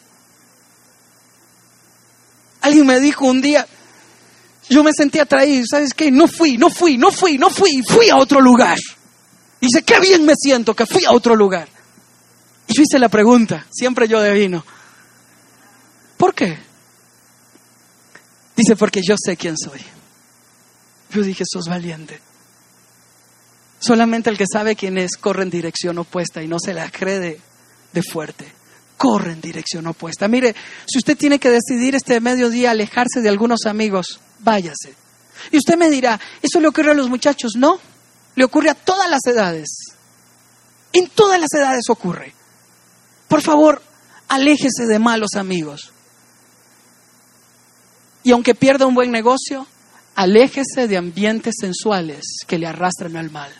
Alguien me dijo un día, yo me sentí atraído, ¿sabes qué? No fui, no fui, no fui, no fui, fui a otro lugar. Dice, qué bien me siento que fui a otro lugar. Y yo hice la pregunta, siempre yo adivino, ¿por qué? Dice, porque yo sé quién soy. Yo dije, sos valiente. Solamente el que sabe quién es corre en dirección opuesta y no se la cree de, de fuerte. Corre en dirección opuesta. Mire, si usted tiene que decidir este mediodía alejarse de algunos amigos, váyase. Y usted me dirá, ¿eso le ocurre a los muchachos? No, le ocurre a todas las edades. En todas las edades ocurre. Por favor, aléjese de malos amigos. Y aunque pierda un buen negocio, aléjese de ambientes sensuales que le arrastran al mal.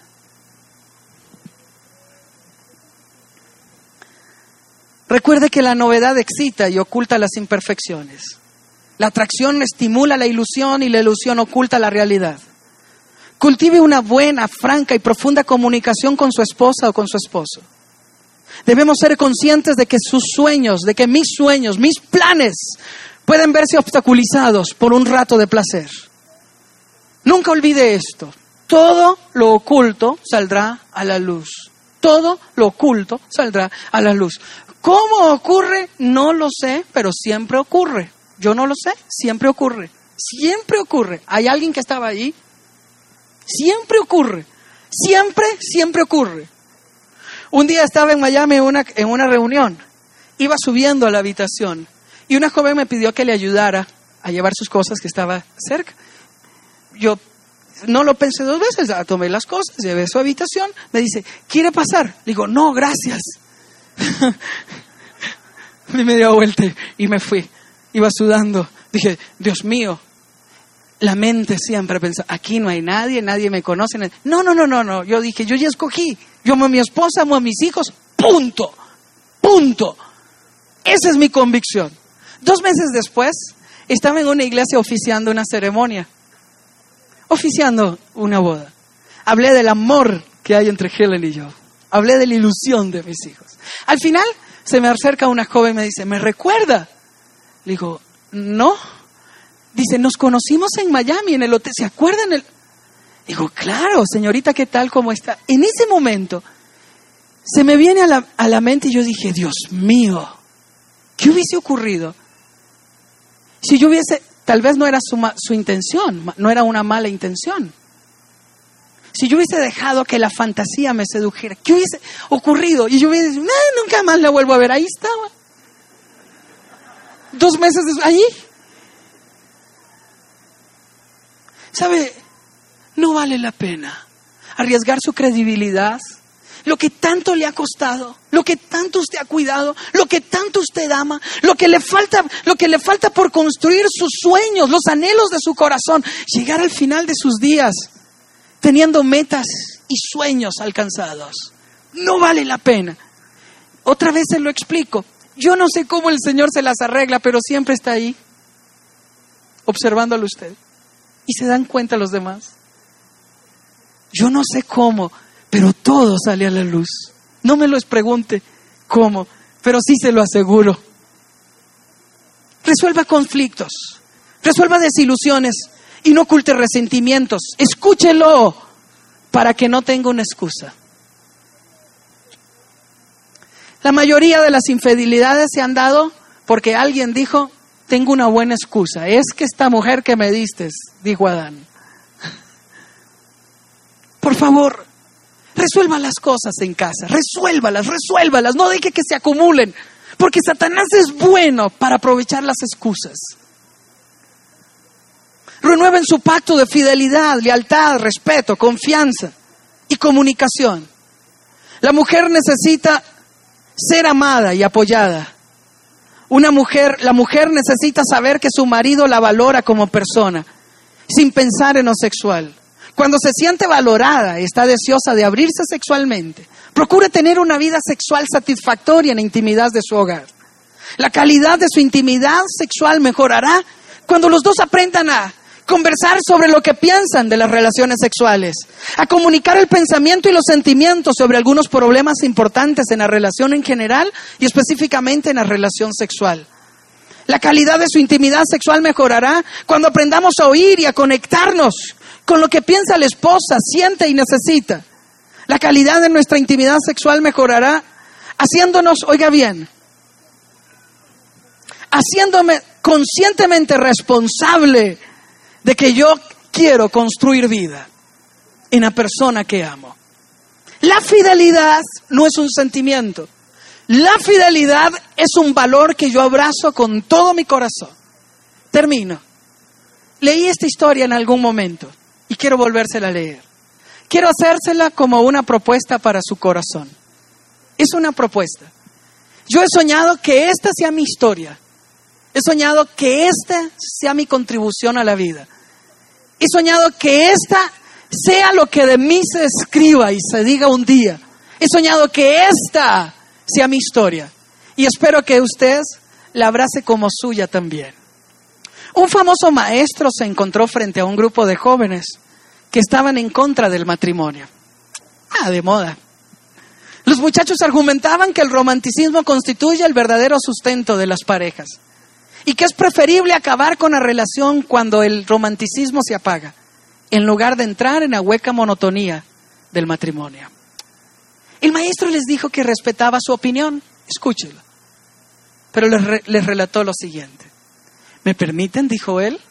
Recuerde que la novedad excita y oculta las imperfecciones. La atracción estimula la ilusión y la ilusión oculta la realidad. Cultive una buena, franca y profunda comunicación con su esposa o con su esposo. Debemos ser conscientes de que sus sueños, de que mis sueños, mis planes pueden verse obstaculizados por un rato de placer. Nunca olvide esto. Todo lo oculto saldrá a la luz. Todo lo oculto saldrá a la luz. ¿Cómo ocurre? No lo sé, pero siempre ocurre. Yo no lo sé, siempre ocurre. Siempre ocurre. ¿Hay alguien que estaba allí? Siempre ocurre. Siempre, siempre ocurre. Un día estaba en Miami en una, en una reunión. Iba subiendo a la habitación y una joven me pidió que le ayudara a llevar sus cosas que estaba cerca. Yo no lo pensé dos veces, tomé las cosas, llevé a su habitación. Me dice, ¿quiere pasar? Le digo, no, gracias. Y me dio vuelta y me fui. Iba sudando. Dije, Dios mío, la mente siempre pensa, aquí no hay nadie, nadie me conoce. No, no, no, no, no. Yo dije, yo ya escogí. Yo amo a mi esposa, amo a mis hijos. Punto. Punto. Esa es mi convicción. Dos meses después, estaba en una iglesia oficiando una ceremonia. Oficiando una boda. Hablé del amor que hay entre Helen y yo. Hablé de la ilusión de mis hijos. Al final, se me acerca una joven y me dice, ¿me recuerda? Le digo, no. Dice, nos conocimos en Miami, en el hotel. ¿Se acuerdan? El... Digo, claro, señorita, ¿qué tal? ¿Cómo está? En ese momento, se me viene a la, a la mente y yo dije, Dios mío, ¿qué hubiese ocurrido? Si yo hubiese, tal vez no era su, su intención, no era una mala intención. Si yo hubiese dejado que la fantasía me sedujera, ¿qué hubiese ocurrido? Y yo hubiese dicho, no, nunca más la vuelvo a ver. Ahí estaba. Dos meses después, allí. ¿Sabe? No vale la pena arriesgar su credibilidad, lo que tanto le ha costado, lo que tanto usted ha cuidado, lo que tanto usted ama, lo que le falta, lo que le falta por construir sus sueños, los anhelos de su corazón, llegar al final de sus días teniendo metas y sueños alcanzados. No vale la pena. Otra vez se lo explico. Yo no sé cómo el Señor se las arregla, pero siempre está ahí, observándolo usted. Y se dan cuenta los demás. Yo no sé cómo, pero todo sale a la luz. No me lo pregunte cómo, pero sí se lo aseguro. Resuelva conflictos, resuelva desilusiones y no oculte resentimientos. Escúchelo para que no tenga una excusa. La mayoría de las infidelidades se han dado porque alguien dijo, tengo una buena excusa. Es que esta mujer que me diste, dijo Adán. Por favor, resuelva las cosas en casa. Resuélvalas, resuélvalas. No deje que se acumulen. Porque Satanás es bueno para aprovechar las excusas. Renueven su pacto de fidelidad, lealtad, respeto, confianza y comunicación. La mujer necesita ser amada y apoyada. Una mujer, la mujer necesita saber que su marido la valora como persona, sin pensar en lo sexual. Cuando se siente valorada y está deseosa de abrirse sexualmente, procure tener una vida sexual satisfactoria en la intimidad de su hogar. La calidad de su intimidad sexual mejorará cuando los dos aprendan a conversar sobre lo que piensan de las relaciones sexuales, a comunicar el pensamiento y los sentimientos sobre algunos problemas importantes en la relación en general y específicamente en la relación sexual. La calidad de su intimidad sexual mejorará cuando aprendamos a oír y a conectarnos con lo que piensa la esposa, siente y necesita. La calidad de nuestra intimidad sexual mejorará haciéndonos, oiga bien, haciéndome conscientemente responsable de que yo quiero construir vida en la persona que amo. La fidelidad no es un sentimiento. La fidelidad es un valor que yo abrazo con todo mi corazón. Termino. Leí esta historia en algún momento y quiero volvérsela a leer. Quiero hacérsela como una propuesta para su corazón. Es una propuesta. Yo he soñado que esta sea mi historia. He soñado que esta sea mi contribución a la vida. He soñado que esta sea lo que de mí se escriba y se diga un día. He soñado que esta sea mi historia. Y espero que usted la abrace como suya también. Un famoso maestro se encontró frente a un grupo de jóvenes que estaban en contra del matrimonio. Ah, de moda. Los muchachos argumentaban que el romanticismo constituye el verdadero sustento de las parejas. Y que es preferible acabar con la relación cuando el romanticismo se apaga, en lugar de entrar en la hueca monotonía del matrimonio. El maestro les dijo que respetaba su opinión, escúchelo, pero les, re, les relató lo siguiente. ¿Me permiten?, dijo él.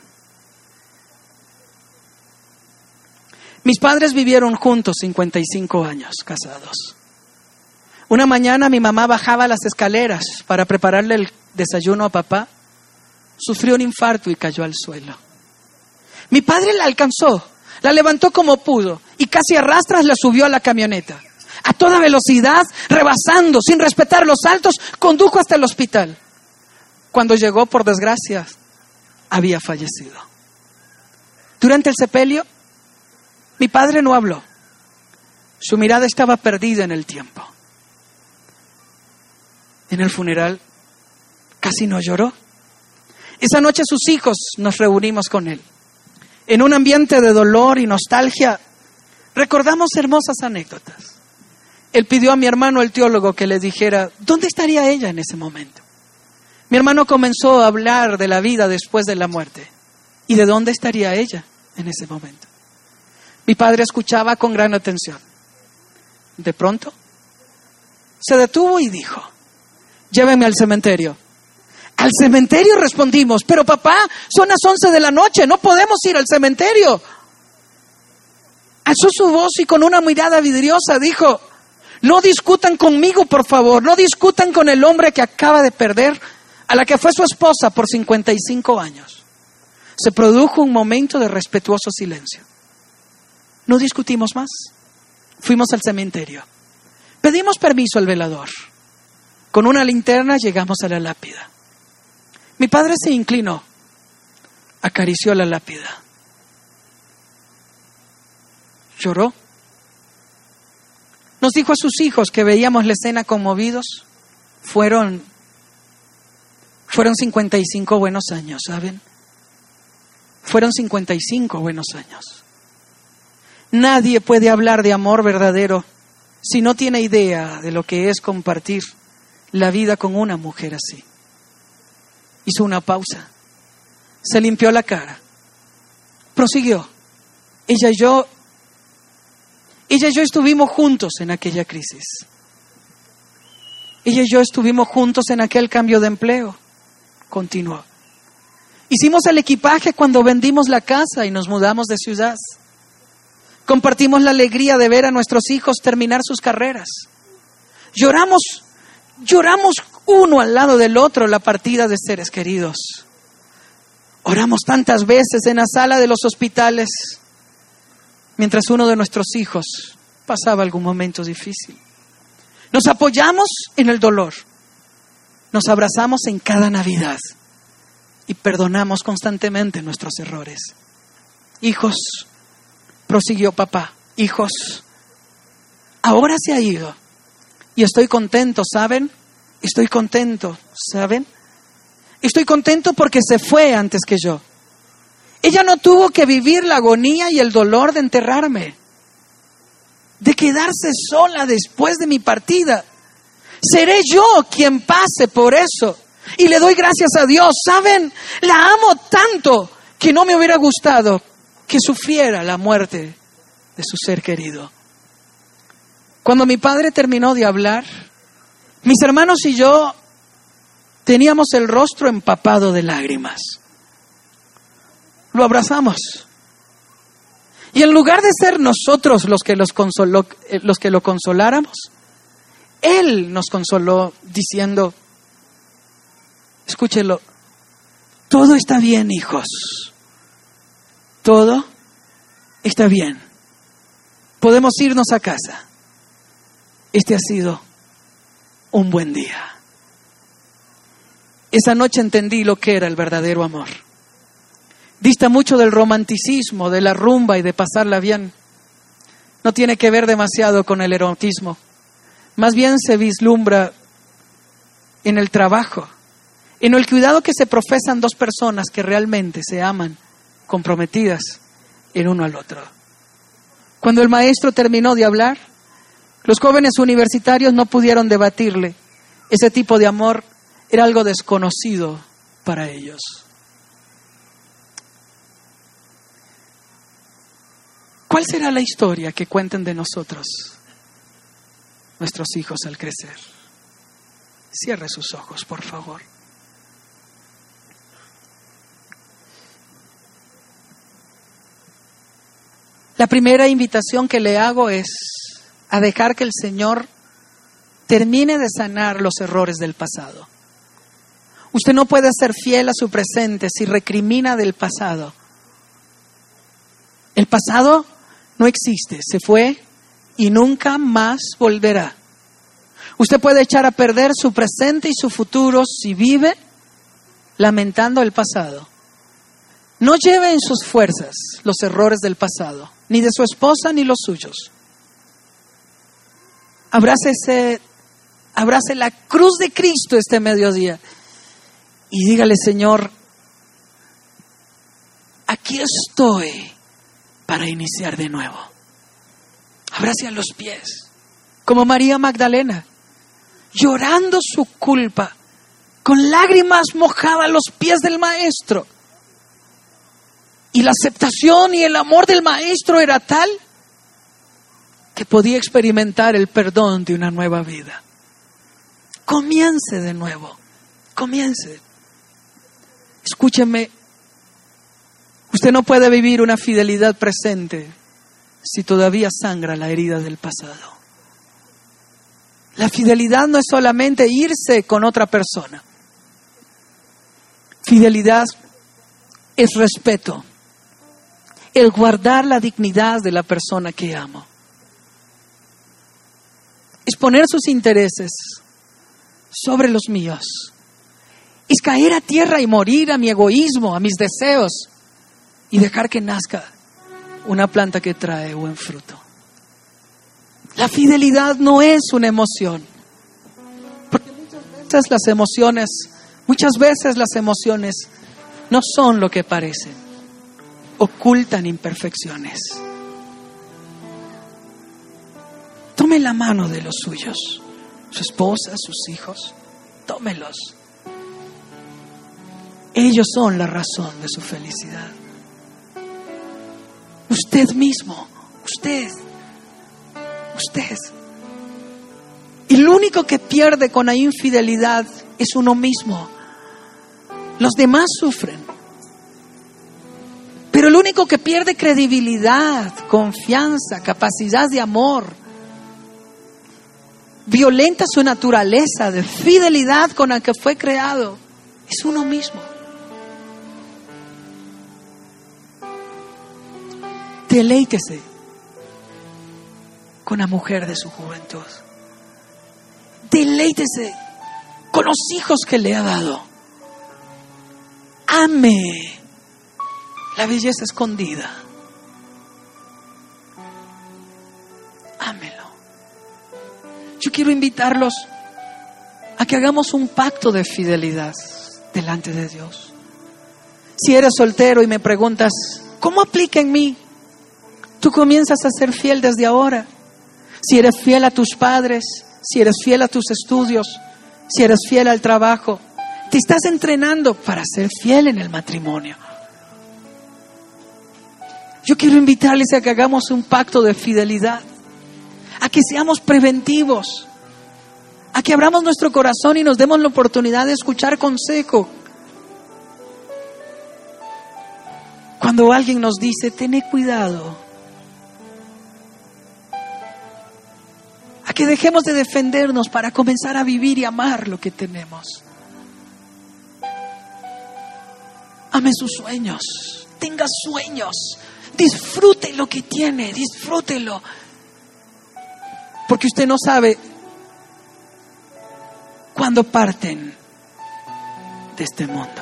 Mis padres vivieron juntos cincuenta y cinco años, casados. Una mañana mi mamá bajaba las escaleras para prepararle el desayuno a papá. Sufrió un infarto y cayó al suelo. Mi padre la alcanzó, la levantó como pudo y casi a rastras la subió a la camioneta. A toda velocidad, rebasando, sin respetar los saltos, condujo hasta el hospital. Cuando llegó, por desgracia, había fallecido. Durante el sepelio, mi padre no habló. Su mirada estaba perdida en el tiempo. En el funeral, casi no lloró. Esa noche sus hijos nos reunimos con él. En un ambiente de dolor y nostalgia, recordamos hermosas anécdotas. Él pidió a mi hermano, el teólogo, que le dijera dónde estaría ella en ese momento. Mi hermano comenzó a hablar de la vida después de la muerte y de dónde estaría ella en ese momento. Mi padre escuchaba con gran atención. De pronto, se detuvo y dijo: llévenme al cementerio. Al cementerio, respondimos. Pero papá, son las once de la noche, no podemos ir al cementerio. Alzó su voz y con una mirada vidriosa dijo: no discutan conmigo, por favor, no discutan con el hombre que acaba de perder a la que fue su esposa por cincuenta y cinco años. Se produjo un momento de respetuoso silencio. No discutimos más. Fuimos al cementerio. Pedimos permiso al velador. Con una linterna llegamos a la lápida. Mi padre se inclinó, acarició la lápida. Lloró. Nos dijo a sus hijos que veíamos la escena conmovidos. Fueron, fueron cincuenta y cinco buenos años, ¿saben? Fueron cincuenta y cinco buenos años. Nadie puede hablar de amor verdadero si no tiene idea de lo que es compartir la vida con una mujer así. Hizo una pausa, se limpió la cara, prosiguió. Ella y yo, ella y yo estuvimos juntos en aquella crisis. Ella y yo estuvimos juntos en aquel cambio de empleo. Continuó. Hicimos el equipaje cuando vendimos la casa y nos mudamos de ciudad. Compartimos la alegría de ver a nuestros hijos terminar sus carreras. Lloramos, lloramos uno al lado del otro la partida de seres queridos. Oramos tantas veces en la sala de los hospitales mientras uno de nuestros hijos pasaba algún momento difícil. Nos apoyamos en el dolor. Nos abrazamos en cada Navidad y perdonamos constantemente nuestros errores. Hijos, prosiguió papá, hijos, ahora se ha ido y estoy contento, ¿saben? Estoy contento, ¿saben? Estoy contento porque se fue antes que yo. Ella no tuvo que vivir la agonía y el dolor de enterrarme, de quedarse sola después de mi partida. Seré yo quien pase por eso. Y le doy gracias a Dios. ¿Saben? La amo tanto que no me hubiera gustado que sufriera la muerte de su ser querido. Cuando mi padre terminó de hablar, mis hermanos y yo teníamos el rostro empapado de lágrimas. Lo abrazamos. Y en lugar de ser nosotros los que, los consoló, los que lo consoláramos, Él nos consoló diciendo, escúchelo, todo está bien, hijos. Todo está bien. Podemos irnos a casa. Este ha sido un buen día. Esa noche entendí lo que era el verdadero amor. Dista mucho del romanticismo, de la rumba y de pasarla bien. No tiene que ver demasiado con el erotismo. Más bien se vislumbra en el trabajo, en el cuidado que se profesan dos personas que realmente se aman, comprometidas el uno al otro. Cuando el maestro terminó de hablar, los jóvenes universitarios no pudieron debatirle. Ese tipo de amor era algo desconocido para ellos. ¿Cuál será la historia que cuenten de nosotros nuestros hijos al crecer? Cierre sus ojos, por favor. La primera invitación que le hago es a dejar que el Señor termine de sanar los errores del pasado. Usted no puede ser fiel a su presente si recrimina del pasado. El pasado no existe, se fue y nunca más volverá. Usted puede echar a perder su presente y su futuro si vive lamentando el pasado. No lleve en sus fuerzas los errores del pasado, ni de su esposa ni los suyos. Abrace, abrace la cruz de Cristo este mediodía y dígale, Señor, aquí estoy para iniciar de nuevo. Abrace a los pies, como María Magdalena, llorando su culpa, con lágrimas mojaba los pies del Maestro. Y la aceptación y el amor del Maestro era tal que podía experimentar el perdón de una nueva vida. Comience de nuevo, comience. Escúcheme, usted no puede vivir una fidelidad presente si todavía sangra la herida del pasado. La fidelidad no es solamente irse con otra persona. Fidelidad es respeto, el guardar la dignidad de la persona que amo. Es poner sus intereses sobre los míos. Es caer a tierra y morir a mi egoísmo, a mis deseos y dejar que nazca una planta que trae buen fruto. La fidelidad no es una emoción. Porque muchas veces las emociones, muchas veces las emociones no son lo que parecen. Ocultan imperfecciones. Tome la mano de los suyos, su esposa, sus hijos, tómelos. Ellos son la razón de su felicidad. Usted mismo, usted, usted. Y lo único que pierde con la infidelidad es uno mismo. Los demás sufren. Pero el único que pierde credibilidad, confianza, capacidad de amor, violenta su naturaleza de fidelidad con la que fue creado, es uno mismo. Deleítese con la mujer de su juventud. Deleítese con los hijos que le ha dado. Ame la belleza escondida. Yo quiero invitarlos a que hagamos un pacto de fidelidad delante de Dios. Si eres soltero y me preguntas, ¿cómo aplica en mí? Tú comienzas a ser fiel desde ahora. Si eres fiel a tus padres, si eres fiel a tus estudios, si eres fiel al trabajo, te estás entrenando para ser fiel en el matrimonio. Yo quiero invitarles a que hagamos un pacto de fidelidad, a que seamos preventivos, a que abramos nuestro corazón y nos demos la oportunidad de escuchar consejo. Cuando alguien nos dice, ten cuidado, a que dejemos de defendernos para comenzar a vivir y amar lo que tenemos. Ame sus sueños, tenga sueños, disfrute lo que tiene, disfrútelo. Porque usted no sabe cuándo parten de este mundo.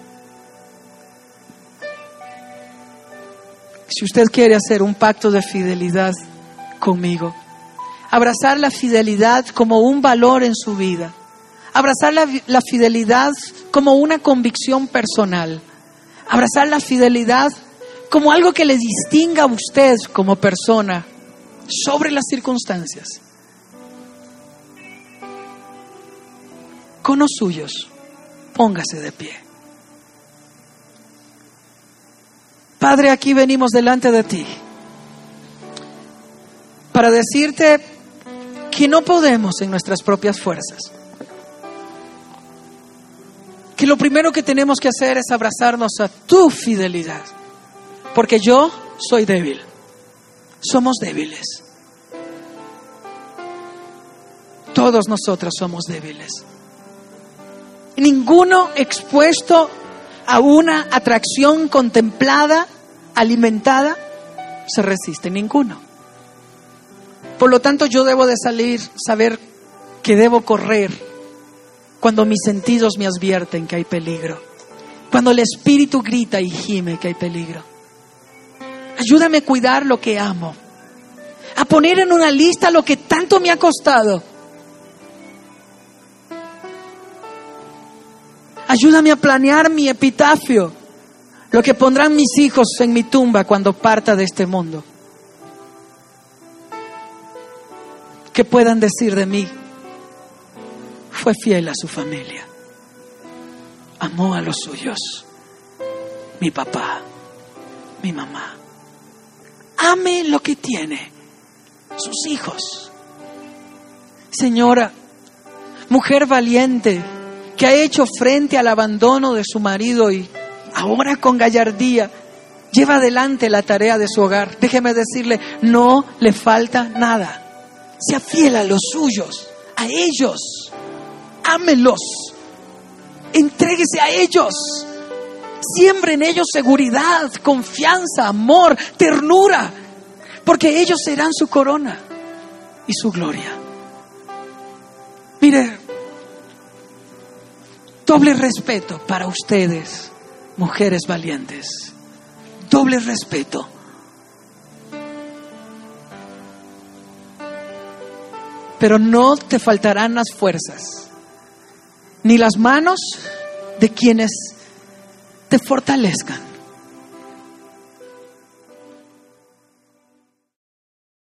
Si usted quiere hacer un pacto de fidelidad conmigo, abrazar la fidelidad como un valor en su vida, abrazar la, la fidelidad como una convicción personal, abrazar la fidelidad como algo que le distinga a usted como persona sobre las circunstancias. Con los suyos, póngase de pie. Padre, aquí venimos delante de ti para decirte que no podemos en nuestras propias fuerzas. Que lo primero que tenemos que hacer es abrazarnos a tu fidelidad. Porque yo soy débil. Somos débiles. Todos nosotros somos débiles. Ninguno expuesto a una atracción contemplada, alimentada, se resiste. Ninguno. Por lo tanto, yo debo de salir, saber que debo correr cuando mis sentidos me advierten que hay peligro. Cuando el espíritu grita y gime que hay peligro. Ayúdame a cuidar lo que amo. A poner en una lista lo que tanto me ha costado. Ayúdame a planear mi epitafio, lo que pondrán mis hijos en mi tumba cuando parta de este mundo. Que puedan decir de mí, fue fiel a su familia, amó a los suyos, mi papá, mi mamá. Ame lo que tiene, sus hijos. Señora, mujer valiente, que ha hecho frente al abandono de su marido y ahora con gallardía lleva adelante la tarea de su hogar. Déjeme decirle, no le falta nada. Sea fiel a los suyos, a ellos. Ámelos. Entréguese a ellos. Siembre en ellos seguridad, confianza, amor, ternura. Porque ellos serán su corona y su gloria. Mire, doble respeto para ustedes, mujeres valientes. Doble respeto. Pero no te faltarán las fuerzas, ni las manos de quienes te fortalezcan.